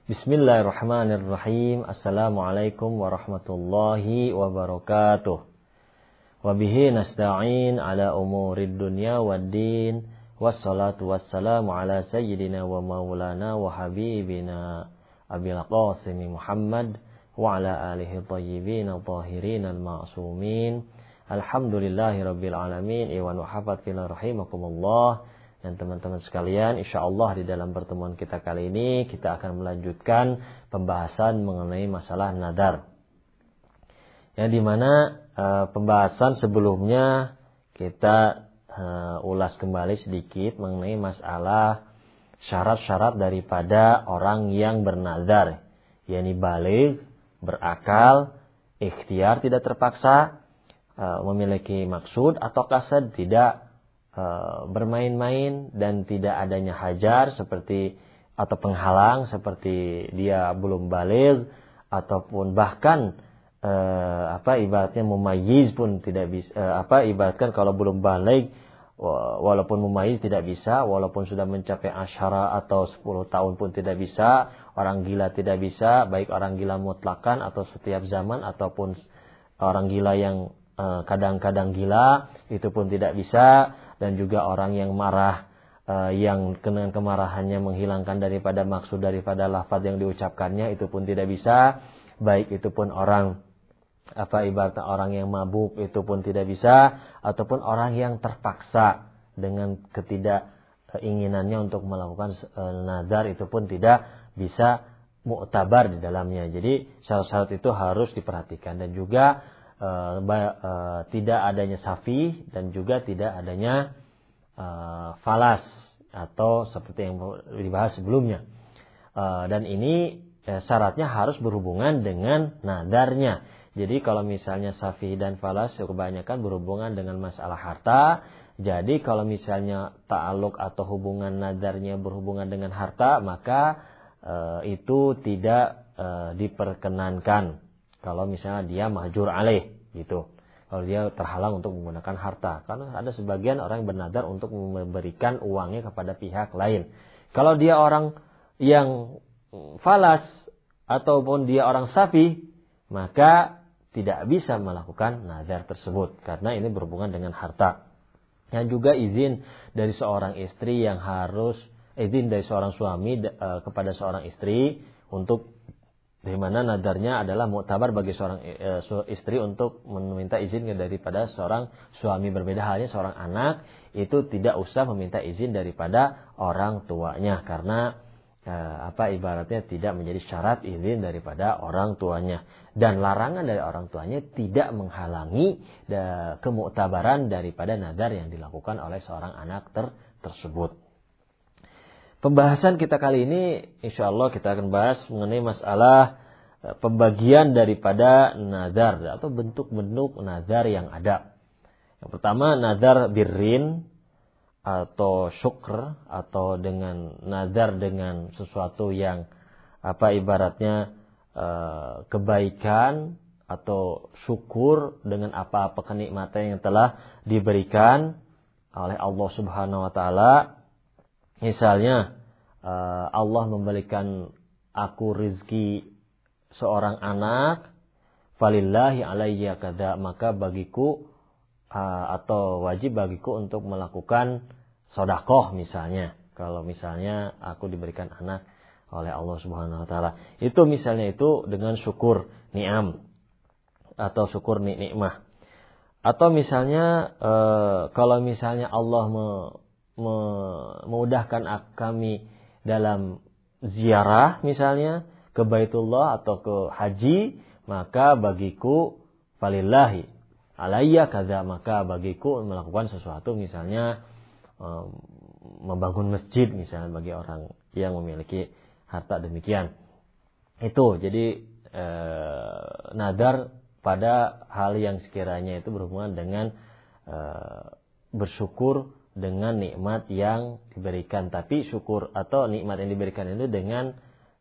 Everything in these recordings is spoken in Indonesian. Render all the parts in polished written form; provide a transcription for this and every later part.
Bismillahirrahmanirrahim. Assalamualaikum warahmatullahi wabarakatuh. Wabihi nasta'in ala umurid dunya waddin. Wassalatu wassalamu ala sayyidina wa maulana wa habibina Abil Qasimi Muhammad wa ala alihi tayyibin tahirin al-ma'sumin. Alhamdulillahi rabbil alamin. Iwan wa hafad fila rahimakumullah. Dan teman-teman sekalian, insyaallah di dalam pertemuan kita kali ini kita akan melanjutkan pembahasan mengenai masalah nadar. Yang dimana pembahasan sebelumnya kita ulas kembali sedikit mengenai masalah syarat-syarat daripada orang yang bernadar, yakni baligh, berakal, ikhtiar tidak terpaksa, memiliki maksud atau kasad, tidak bermain-main dan tidak adanya hajar seperti atau penghalang seperti dia belum baligh ataupun bahkan ibaratnya mumayyiz pun tidak bisa, ibaratkan kalau belum baligh walaupun mumayyiz tidak bisa, walaupun sudah mencapai asyara atau 10 tahun pun tidak bisa, orang gila tidak bisa, baik orang gila mutlakan atau setiap zaman ataupun orang gila yang kadang-kadang gila itu pun tidak bisa. Dan juga orang yang marah, yang dengan kemarahannya menghilangkan daripada maksud daripada lafaz yang diucapkannya itu pun tidak bisa. Baik itu pun orang ibaratnya orang yang mabuk itu pun tidak bisa, ataupun orang yang terpaksa dengan ketidakinginannya untuk melakukan nadar itu pun tidak bisa mu'tabar di dalamnya. Jadi syarat-syarat itu harus diperhatikan, dan juga tidak adanya safi dan juga tidak adanya falas atau seperti yang dibahas sebelumnya. Dan ini syaratnya harus berhubungan dengan nadarnya. Jadi kalau misalnya safi dan falas kebanyakan berhubungan dengan masalah harta. Jadi kalau misalnya ta'aluk atau hubungan nadarnya berhubungan dengan harta, maka itu tidak diperkenankan. Kalau misalnya dia mahjur alaih gitu. Kalau dia terhalang untuk menggunakan harta. Karena ada sebagian orang yang bernadar untuk memberikan uangnya kepada pihak lain. Kalau dia orang yang falas ataupun dia orang safi, maka tidak bisa melakukan nadar tersebut. Karena ini berhubungan dengan harta. Dan juga izin dari seorang istri yang harus, izin dari seorang suami kepada seorang istri untuk, di mana nadarnya adalah mu'tabar bagi seorang istri untuk meminta izin daripada seorang suami. Berbeda halnya seorang anak itu tidak usah meminta izin daripada orang tuanya, karena ibaratnya tidak menjadi syarat izin daripada orang tuanya. Dan larangan dari orang tuanya tidak menghalangi kemu'tabaran daripada nadar yang dilakukan oleh seorang anak tersebut. Pembahasan kita kali ini insyaallah kita akan bahas mengenai masalah pembagian daripada nazar atau bentuk-bentuk nazar yang ada. Yang pertama nazar birrin atau syukr, atau dengan nazar dengan sesuatu yang ibaratnya kebaikan atau syukur dengan apa-apa kenikmatan yang telah diberikan oleh Allah Subhanahu wa taala. Misalnya Allah memberikan aku rizki seorang anak, falillahi alayya kada, maka bagiku atau wajib bagiku untuk melakukan sedekah misalnya. Kalau misalnya aku diberikan anak oleh Allah Subhanahu wa taala, itu misalnya itu dengan syukur ni'am atau syukur nikmah. Atau misalnya kalau misalnya Allah memudahkan kami dalam ziarah misalnya ke Baitullah atau ke haji, maka bagiku falillahi alayya kadza, maka bagiku melakukan sesuatu misalnya membangun masjid misalnya bagi orang yang memiliki harta demikian. Itu jadi nadar pada hal yang sekiranya itu berhubungan dengan bersyukur dengan nikmat yang diberikan. Tapi syukur atau nikmat yang diberikan itu dengan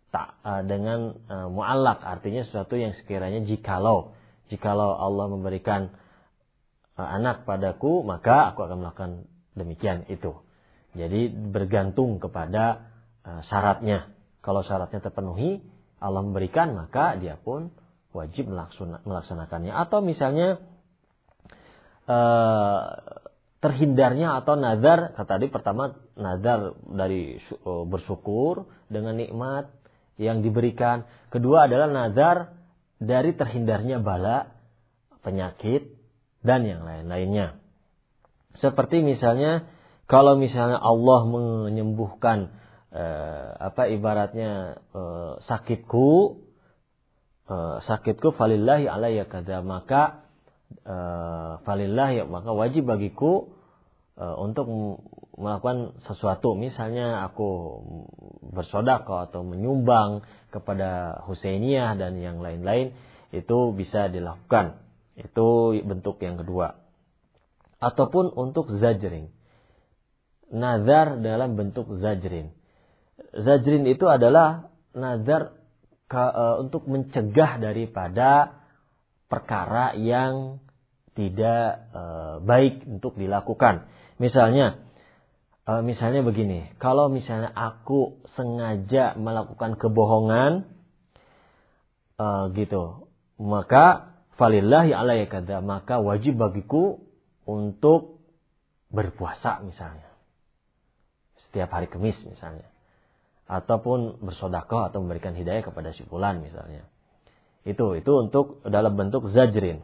mu'allaq, artinya sesuatu yang sekiranya jikalau Allah memberikan anak padaku, maka aku akan melakukan demikian itu. Jadi bergantung kepada syaratnya. Kalau syaratnya terpenuhi, Allah memberikan, maka dia pun wajib melaksanakannya. Atau misalnya terhindarnya atau nazar, kata tadi pertama nazar dari bersyukur dengan nikmat yang diberikan. Kedua adalah nazar dari terhindarnya bala, penyakit, dan yang lain-lainnya. Seperti misalnya, kalau misalnya Allah menyembuhkan ibaratnya sakitku falillahi alayya kada, maka falillahi, maka wajib bagiku untuk melakukan sesuatu. Misalnya aku bersedekah atau menyumbang kepada Husainiyah dan yang lain-lain, itu bisa dilakukan. Itu bentuk yang kedua. Ataupun untuk zajrin. Nazar dalam bentuk zajrin. Zajrin itu adalah nazar untuk mencegah daripada perkara yang tidak baik untuk dilakukan. Misalnya begini, kalau misalnya aku sengaja melakukan kebohongan, gitu, maka falillahi alayya kada, maka wajib bagiku untuk berpuasa misalnya, setiap hari Kamis misalnya, ataupun bersedekah atau memberikan hidayah kepada si fulan misalnya. Itu untuk dalam bentuk zajrin.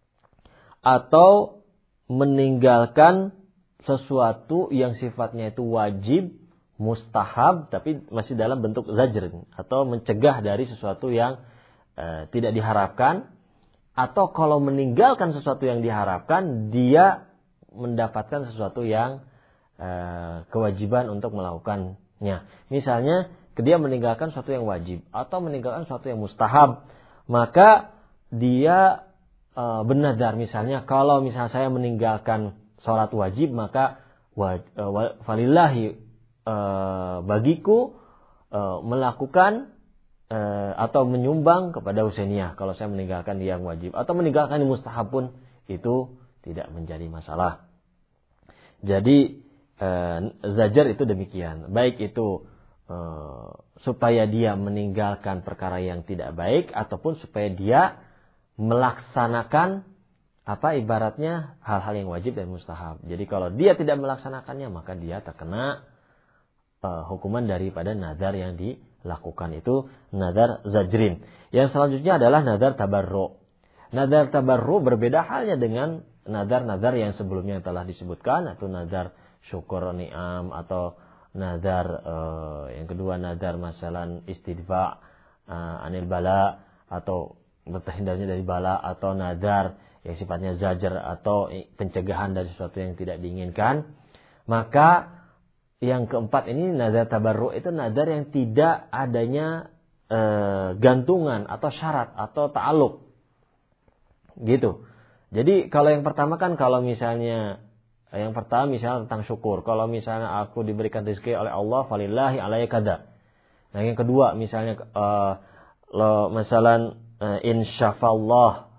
Atau meninggalkan sesuatu yang sifatnya itu wajib, mustahab, tapi masih dalam bentuk zajrin. Atau mencegah dari sesuatu yang tidak diharapkan. Atau kalau meninggalkan sesuatu yang diharapkan, dia mendapatkan sesuatu yang kewajiban untuk melakukannya. Misalnya, dia meninggalkan sesuatu yang wajib atau meninggalkan sesuatu yang mustahab, maka dia bernazar. Misalnya, kalau misalnya saya meninggalkan sholat wajib, maka falillahi, bagiku melakukan atau menyumbang kepada Husainiyah kalau saya meninggalkan yang wajib, atau meninggalkan yang mustahab pun itu tidak menjadi masalah. Jadi zajar itu demikian, baik itu supaya dia meninggalkan perkara yang tidak baik, ataupun supaya dia melaksanakan ibaratnya hal-hal yang wajib dan mustahab. Jadi kalau dia tidak melaksanakannya, maka dia terkena hukuman daripada nazar yang dilakukan. Itu nazar zajrin. Yang selanjutnya adalah nazar tabarru. Nazar tabarru berbeda halnya dengan nazar-nazar yang sebelumnya telah disebutkan, atau nazar syukur ni'am, atau nazar yang kedua nazar masalan istidfa anil bala, atau terhindarnya dari bala, atau nazar yang sifatnya zajar atau pencegahan dari sesuatu yang tidak diinginkan. Maka yang keempat ini nazar tabarru, itu nazar yang tidak adanya gantungan atau syarat atau ta'alluq. Gitu. Jadi kalau yang pertama kan, kalau misalnya misalnya tentang syukur. Kalau misalnya aku diberikan rezeki oleh Allah, falillahi alayya kada. Nah, yang kedua misalnya masalan insyafallah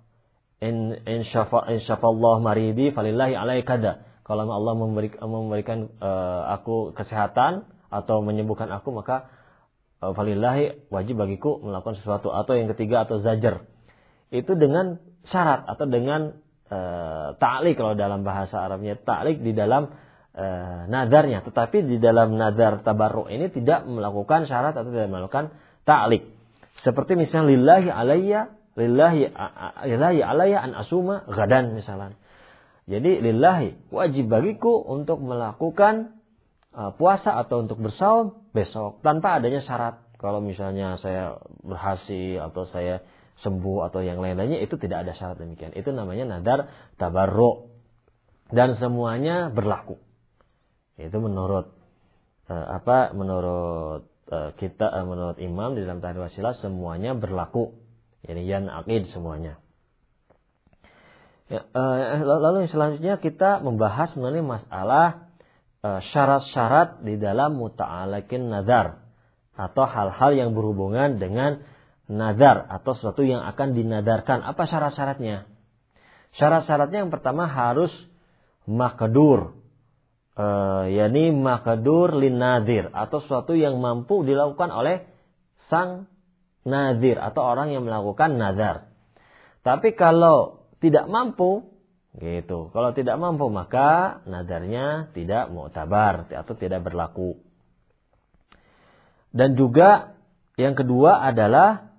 maridi falillahi alayya kada. Kalau Allah memberikan aku kesehatan atau menyembuhkan aku, maka falillahi, wajib bagiku melakukan sesuatu. Atau yang ketiga, atau zajar. Itu dengan syarat atau dengan ta'liq, kalau dalam bahasa Arabnya ta'liq di dalam nazarnya. Tetapi di dalam nazar tabarru ini tidak melakukan syarat atau tidak melakukan ta'liq. Seperti misalnya lillahi alayya an asuma gadan misalnya. Jadi lillahi, wajib bagiku untuk melakukan puasa atau untuk bersaum besok, tanpa adanya syarat. Kalau misalnya saya berhasil atau saya sembuh atau yang lain-lainnya, itu tidak ada syarat demikian. Itu namanya nazar tabarru. Dan semuanya berlaku. Itu menurut menurut imam di dalam tahrir wasilah, semuanya berlaku. Yani yan aqid semuanya. Lalu yang selanjutnya kita membahas mengenai masalah syarat-syarat di dalam muta'alakin nazar, atau hal-hal yang berhubungan dengan nazar atau sesuatu yang akan dinadarkan. Apa syarat-syaratnya? Syarat-syaratnya yang pertama harus maqdur, yakni maqdur lin nadir, atau sesuatu yang mampu dilakukan oleh sang nazir atau orang yang melakukan nazar. Tapi kalau tidak mampu, gitu. Kalau tidak mampu maka nazarnya tidak mu'tabar atau tidak berlaku. Dan juga yang kedua adalah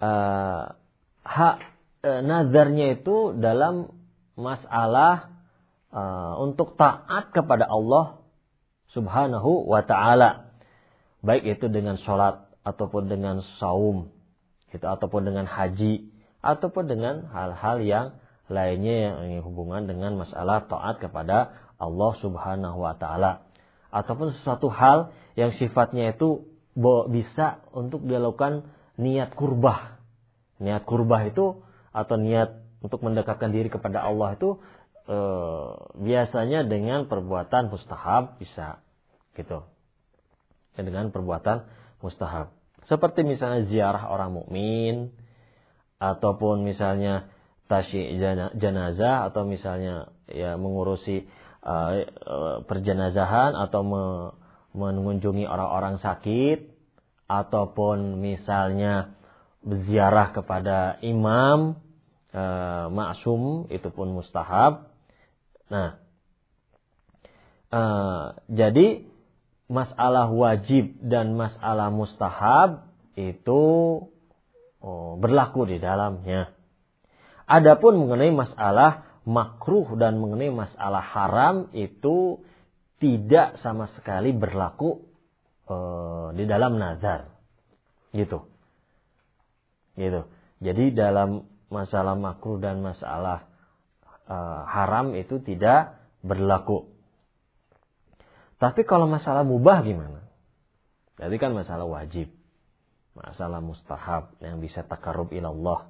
nazarnya itu dalam masalah untuk taat kepada Allah Subhanahu wa ta'ala. Baik itu dengan sholat ataupun dengan saum, itu ataupun dengan haji ataupun dengan hal-hal yang lainnya yang hubungan dengan masalah taat kepada Allah Subhanahu wa ta'ala. Ataupun sesuatu hal yang sifatnya itu bisa untuk dilakukan niat kurbah. Niat kurbah itu atau niat untuk mendekatkan diri kepada Allah itu biasanya dengan perbuatan mustahab bisa, gitu. Dengan perbuatan mustahab. Seperti misalnya ziarah orang mukmin, ataupun misalnya tasyi' jenazah, atau misalnya ya mengurusi perjenazahan, atau mengunjungi orang-orang sakit, ataupun misalnya berziarah kepada imam maksum, itu pun mustahab. Nah, jadi masalah wajib dan masalah mustahab itu berlaku di dalamnya. Adapun mengenai masalah makruh dan mengenai masalah haram itu tidak sama sekali berlaku di dalam nazar, gitu. Jadi dalam masalah makruh dan masalah haram itu tidak berlaku. Tapi kalau masalah mubah gimana? Jadi kan masalah wajib, masalah mustahab yang bisa taqarrub ilallah.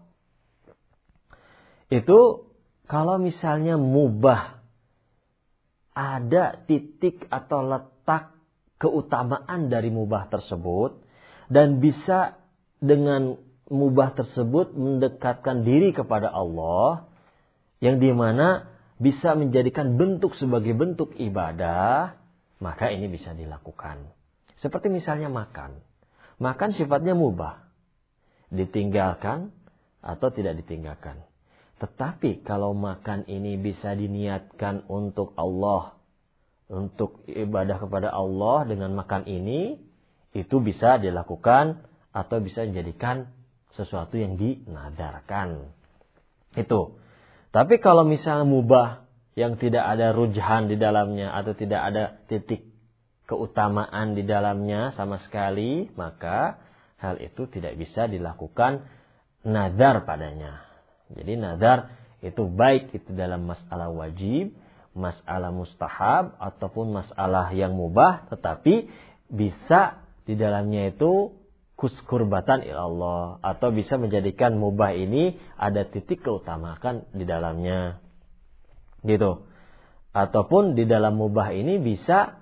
Itu kalau misalnya mubah ada titik atau letak keutamaan dari mubah tersebut dan bisa dengan mubah tersebut mendekatkan diri kepada Allah, yang dimana bisa menjadikan bentuk sebagai bentuk ibadah, maka ini bisa dilakukan. Seperti misalnya makan. Makan sifatnya mubah, ditinggalkan atau tidak ditinggalkan. Tetapi kalau makan ini bisa diniatkan untuk Allah, untuk ibadah kepada Allah dengan makan ini, itu bisa dilakukan atau bisa menjadikan sesuatu yang dinadarkan. Itu. Tapi kalau misalnya mubah yang tidak ada rujhan di dalamnya atau tidak ada titik keutamaan di dalamnya sama sekali, maka hal itu tidak bisa dilakukan nazar padanya. Jadi nazar itu baik itu dalam masalah wajib, masalah mustahab, ataupun masalah yang mubah, tetapi bisa di dalamnya itu kurbatan ilallah, atau bisa menjadikan mubah ini ada titik keutamaan di dalamnya, gitu. Ataupun di dalam mubah ini bisa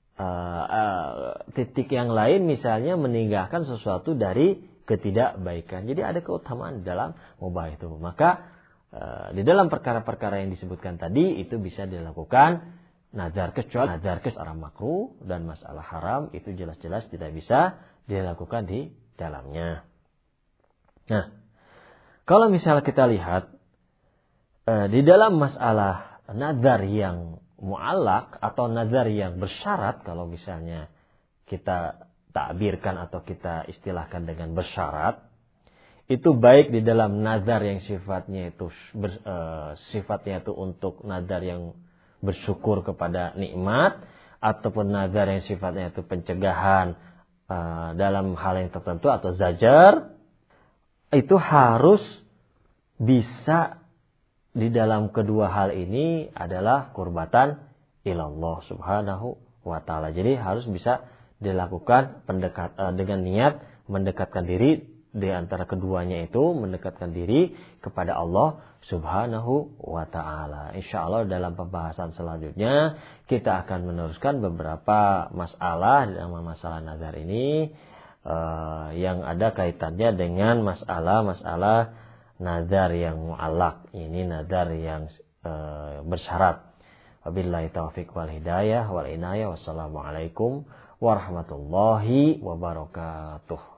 titik yang lain, misalnya meninggalkan sesuatu dari ketidakbaikan. Jadi ada keutamaan di dalam mubah itu. Maka di dalam perkara-perkara yang disebutkan tadi itu bisa dilakukan nazar, kecuali nazar secara makruh dan masalah haram itu jelas-jelas tidak bisa dilakukan di dalamnya. Nah, kalau misalnya kita lihat di dalam masalah nazar yang mu'allaq atau nazar yang bersyarat, kalau misalnya kita takbirkan atau kita istilahkan dengan bersyarat, itu baik di dalam nazar yang sifatnya itu untuk nazar yang bersyukur kepada nikmat, ataupun nazar yang sifatnya itu pencegahan dalam hal yang tertentu atau zajar, itu harus bisa di dalam kedua hal ini adalah qurbatan ilallah subhanahu wa ta'ala. Jadi harus bisa dilakukan dengan niat mendekatkan diri di antara keduanya, itu mendekatkan diri kepada Allah subhanahu wa ta'ala. InsyaAllah dalam pembahasan selanjutnya kita akan meneruskan beberapa masalah dalam masalah nazar ini yang ada kaitannya dengan masalah-masalah nazar yang mu'allaq. Ini nazar yang bersyarat. Wabillahi taufiq wal hidayah wal inayah. Wassalamualaikum warahmatullahi wabarakatuh.